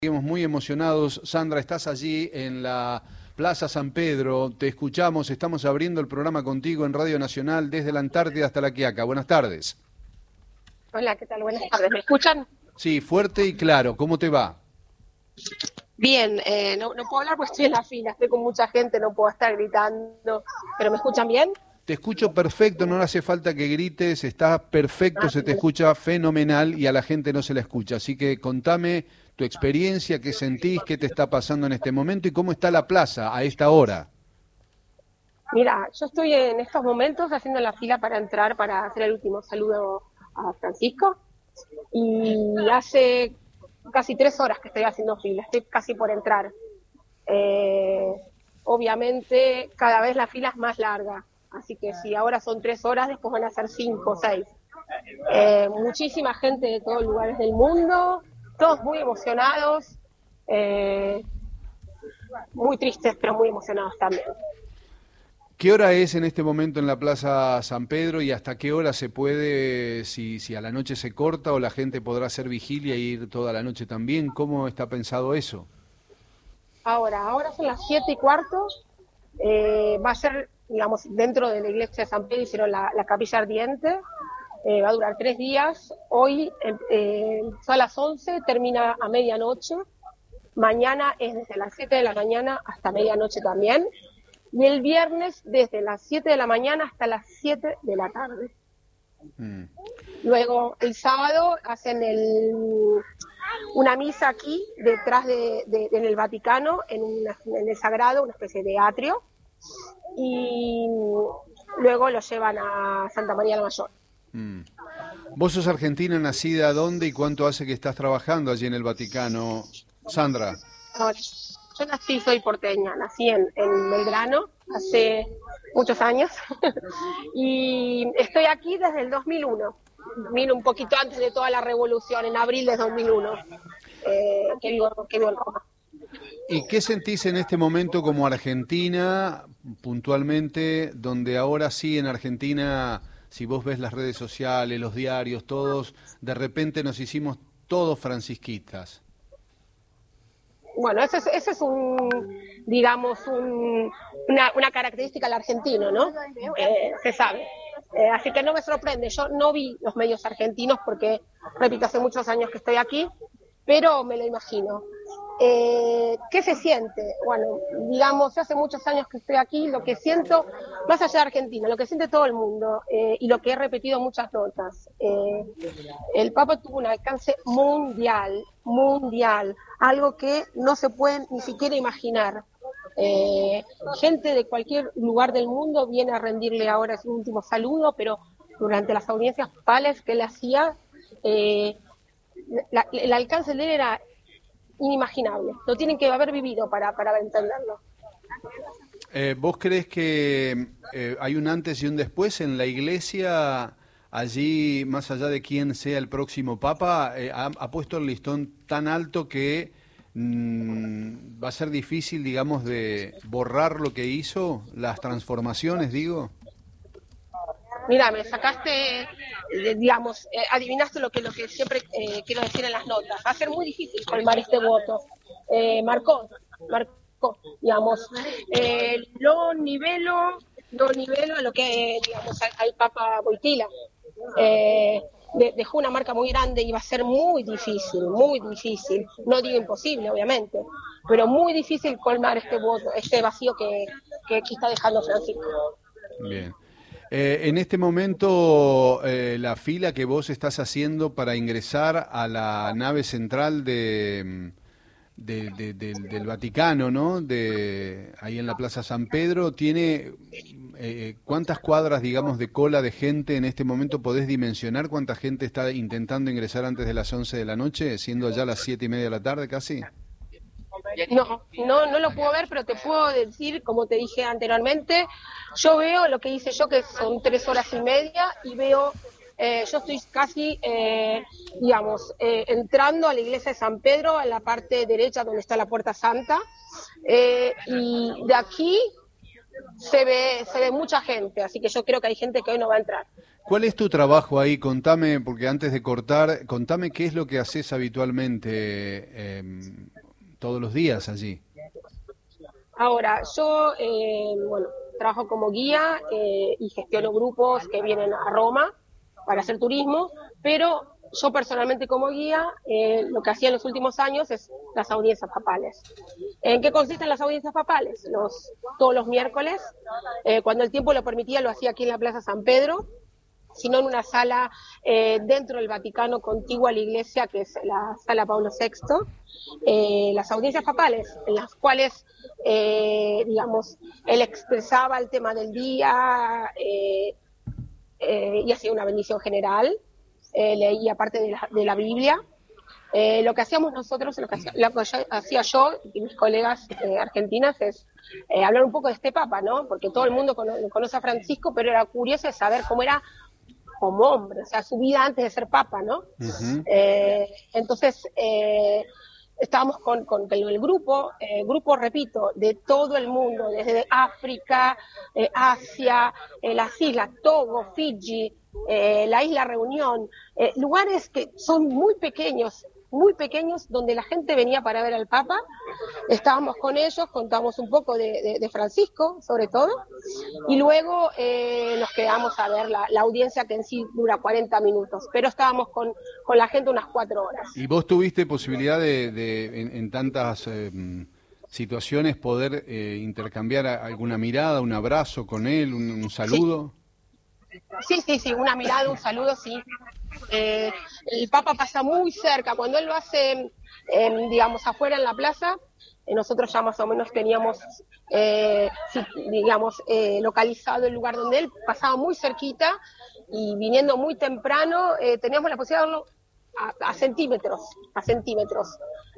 Seguimos muy emocionados. Sandra, estás allí en la Plaza San Pedro, te escuchamos, estamos abriendo el programa contigo en Radio Nacional desde la Antártida hasta La Quiaca. Buenas tardes. Hola, ¿qué tal? Buenas tardes. ¿Me escuchan? Sí, fuerte y claro. ¿Cómo te va? Bien, no puedo hablar porque estoy en la fila, estoy con mucha gente, no puedo estar gritando, pero ¿me escuchan bien? Te escucho perfecto, no hace falta que grites, está perfecto, se te escucha fenomenal y a la gente no se la escucha. Así que contame tu experiencia, qué sentís, qué te está pasando en este momento y cómo está la plaza a esta hora. Mira, yo estoy en estos momentos haciendo la fila para entrar, para hacer el último saludo a Francisco, y hace casi 3 horas que estoy haciendo fila, estoy casi por entrar. Obviamente cada vez la fila es más larga, así que si ahora son 3 horas, después van a ser 5 o 6. Muchísima gente de todos lugares del mundo, todos muy emocionados, muy tristes pero muy emocionados también. ¿Qué hora es en este momento en la Plaza San Pedro y hasta qué hora se puede, si a la noche se corta o la gente podrá hacer vigilia e ir toda la noche también? ¿Cómo está pensado eso? Ahora son las 7:15, va a ser, digamos, dentro de la iglesia de San Pedro hicieron la capilla ardiente, va a durar 3 días, hoy son a las 11, termina a medianoche, mañana es desde las 7 de la mañana hasta medianoche también, y el viernes desde las 7 de la mañana hasta las 7 de la tarde. Luego el sábado hacen una misa aquí detrás en el Vaticano, en el Sagrado, una especie de atrio, y luego lo llevan a Santa María la Mayor. ¿Vos sos argentina, nacida dónde y cuánto hace que estás trabajando allí en el Vaticano, Sandra? No, yo soy porteña, nací en Belgrano hace muchos años y estoy aquí desde el 2001, un poquito antes de toda la revolución, en abril de 2001, que vivo en Roma. ¿Y qué sentís en este momento como Argentina, puntualmente, donde ahora sí en Argentina, si vos ves las redes sociales, los diarios, todos, de repente nos hicimos todos francisquitas? Bueno, ese es digamos, una característica del argentino, ¿no? Se sabe. Así que no me sorprende. Yo no vi los medios argentinos porque, repito, hace muchos años que estoy aquí, pero me lo imagino. ¿Qué se siente? Bueno, digamos, hace muchos años que estoy aquí, lo que siento, más allá de Argentina, lo que siente todo el mundo, y lo que he repetido en muchas notas, el Papa tuvo un alcance mundial, algo que no se puede ni siquiera imaginar. Gente de cualquier lugar del mundo viene a rendirle ahora su último saludo, pero durante las audiencias papales que él hacía, el alcance de él era inimaginable, lo tienen que haber vivido para entenderlo. ¿Vos crees que hay un antes y un después en la iglesia, allí, más allá de quién sea el próximo papa, ha puesto el listón tan alto que va a ser difícil, digamos, de borrar lo que hizo, las transformaciones, digo? Mira, me sacaste, digamos, adivinaste lo que siempre quiero decir en las notas. Va a ser muy difícil colmar este voto. Marcó, digamos, lo nivelo a lo que, digamos, al Papa Wojtyła. Dejó una marca muy grande y va a ser muy difícil, no digo imposible, obviamente, pero muy difícil colmar este voto, este vacío que está dejando Francisco. Bien. En este momento, la fila que vos estás haciendo para ingresar a la nave central del Vaticano, ¿no? Ahí en la Plaza San Pedro, tiene ¿cuántas cuadras, digamos, de cola de gente en este momento? ¿Podés dimensionar cuánta gente está intentando ingresar antes de las 11 de la noche, siendo ya las 7:30 de la tarde casi? No lo puedo ver, pero te puedo decir, como te dije anteriormente, yo veo lo que hice yo, que son 3 horas y media, y veo, yo estoy casi, digamos, entrando a la iglesia de San Pedro, a la parte derecha donde está la Puerta Santa, y de aquí se ve mucha gente, así que yo creo que hay gente que hoy no va a entrar. ¿Cuál es tu trabajo ahí? Contame, porque antes de cortar, contame qué es lo que haces habitualmente todos los días allí. Ahora, yo, bueno, trabajo como guía y gestiono grupos que vienen a Roma para hacer turismo, pero yo personalmente como guía, lo que hacía en los últimos años es las audiencias papales. ¿En qué consisten las audiencias papales? Todos los miércoles, cuando el tiempo lo permitía, lo hacía aquí en la Plaza San Pedro, sino en una sala dentro del Vaticano contigua a la iglesia, que es la sala Pablo VI, las audiencias papales, en las cuales, digamos, él expresaba el tema del día y hacía una bendición general, leía parte de la Biblia. Lo que hacíamos nosotros, lo que hacía yo y mis colegas argentinas es hablar un poco de este Papa, ¿no? Porque todo el mundo conoce a Francisco, pero era curioso de saber cómo era como hombre, o sea, su vida antes de ser papa, ¿no? Ujú. Entonces, estábamos con el grupo, repito, de todo el mundo, desde África, Asia, las islas, Togo, Fiji, la isla Reunión, lugares que son muy pequeños, donde la gente venía para ver al Papa. Estábamos con ellos, contamos un poco de Francisco, sobre todo, y luego nos quedamos a ver la audiencia, que en sí dura 40 minutos, pero estábamos con la gente unas 4 horas. ¿Y vos tuviste posibilidad en tantas situaciones poder intercambiar alguna mirada, un abrazo con él, un Sí, saludo? sí, una mirada, un saludo, sí. El Papa pasa muy cerca, cuando él lo hace, digamos, afuera en la plaza, nosotros ya más o menos teníamos, sí, digamos, localizado el lugar donde él pasaba muy cerquita, y viniendo muy temprano, teníamos la posibilidad de verlo a centímetros, a centímetros.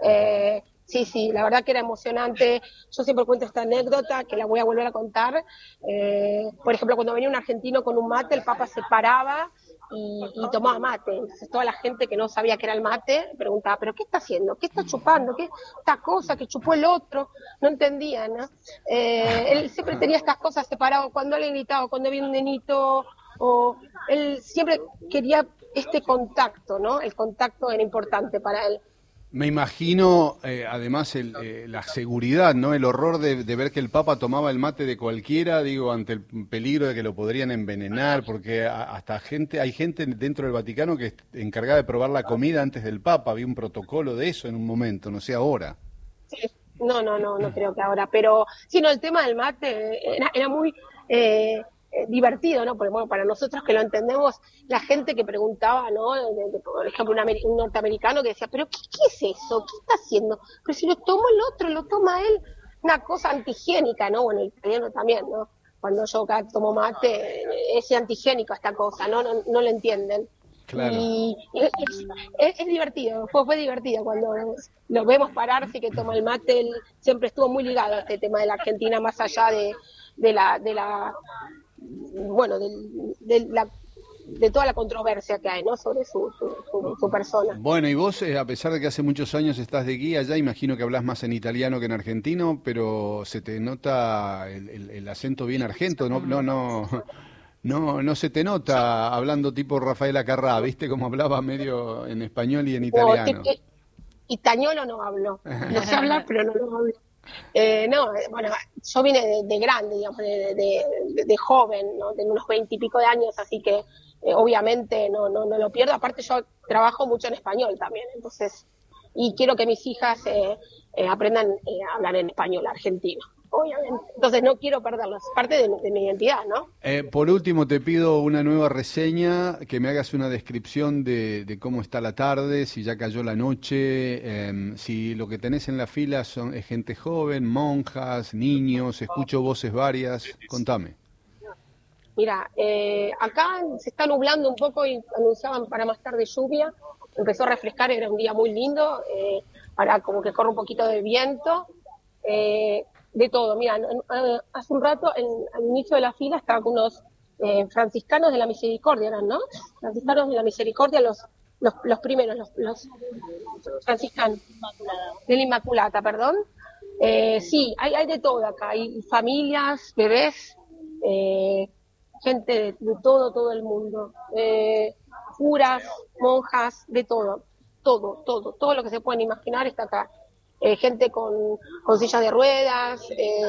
Sí, la verdad que era emocionante. Yo siempre cuento esta anécdota, que la voy a volver a contar. Por ejemplo, cuando venía un argentino con un mate, el Papa se paraba y tomaba mate. Entonces toda la gente que no sabía qué era el mate preguntaba, ¿pero qué está haciendo? ¿Qué está chupando? ¿Qué esta cosa que chupó el otro? No entendían, ¿no? Él siempre tenía estas cosas separadas. Cuando le gritaba, cuando había un nenito, o él siempre quería este contacto, ¿no? El contacto era importante para él. Me imagino, además, la seguridad, ¿no? El horror de ver que el Papa tomaba el mate de cualquiera, digo, ante el peligro de que lo podrían envenenar, porque hay gente dentro del Vaticano que es encargada de probar la comida antes del Papa. Había un protocolo de eso en un momento, no sé ahora. Sí. No creo que ahora, pero sí, no, el tema del mate era muy divertido, ¿no? Porque, bueno, para nosotros que lo entendemos, la gente que preguntaba, ¿no? Por ejemplo, un norteamericano que decía, ¿pero qué es eso? ¿Qué está haciendo? Pero si lo tomó el otro, lo toma él, una cosa antihigiénica, ¿no? Bueno, el italiano también, ¿no? Cuando yo acá tomo mate, es antihigiénico esta cosa, ¿no? Lo entienden. Claro. Y es divertido, fue divertido cuando lo vemos pararse, que toma el mate. Él siempre estuvo muy ligado a este tema de la Argentina, más allá de bueno, de toda la controversia que hay, ¿no? Sobre su persona. Bueno, y vos, a pesar de que hace muchos años estás de guía ya, imagino que hablas más en italiano que en argentino, pero se te nota el acento bien argento, no se te nota hablando tipo Rafaela Carrà, ¿viste? Como hablaba medio en español y en No, italiano. itañolo no hablo, no sé hablar, pero no lo hablo. Bueno, yo vine de grande, digamos, de joven, ¿no? Tengo unos 20 y pico de años, así que obviamente no lo pierdo. Aparte, yo trabajo mucho en español también, entonces, y quiero que mis hijas aprendan a hablar en español argentino, obviamente. Entonces no quiero perderlo, es parte de mi identidad, ¿no? Por último, te pido una nueva reseña, que me hagas una descripción de cómo está la tarde, si ya cayó la noche, si lo que tenés en la fila es gente joven, monjas, niños, escucho voces varias, contame. Mira, acá se está nublando un poco y anunciaban para más tarde lluvia. Empezó a refrescar, era un día muy lindo, ahora como que corre un poquito de viento. De todo, mira, hace un rato al inicio de la fila estaban unos franciscanos de la misericordia, eran, ¿no? Franciscanos de la misericordia, los primeros, los franciscanos de la Inmaculata, perdón. Sí, hay de todo acá, hay familias, bebés, gente de todo el mundo, curas, monjas, de todo lo que se pueden imaginar está acá. Gente con sillas de ruedas,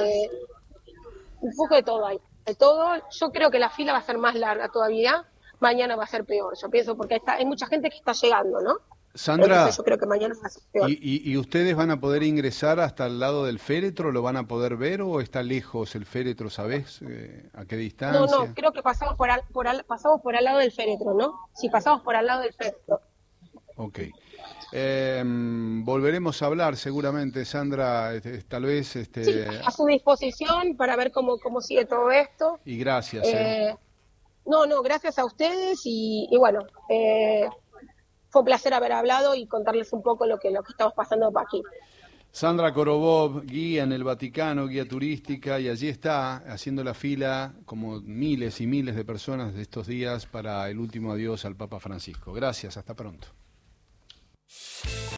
un poco de todo hay, de todo. Yo creo que la fila va a ser más larga todavía, mañana va a ser peor, yo pienso, porque hay mucha gente que está llegando, ¿no? Sandra, Entonces yo creo que mañana va a ser peor. ¿y ustedes van a poder ingresar hasta el lado del féretro? ¿Lo van a poder ver o está lejos el féretro, sabés? ¿A qué No, distancia? creo que pasamos pasamos por al lado del féretro, ¿no? Sí, pasamos por al lado del féretro. Ok. Volveremos a hablar seguramente, Sandra, tal vez, Sí, a su disposición para ver cómo sigue todo esto. y gracias, Eh, no, gracias a ustedes y bueno, fue un placer haber hablado y contarles un poco lo que estamos pasando por aquí. Sandra Korobov, guía en el Vaticano, guía turística, y allí está haciendo la fila como miles y miles de personas de estos días para el último adiós al Papa Francisco. Gracias, hasta pronto.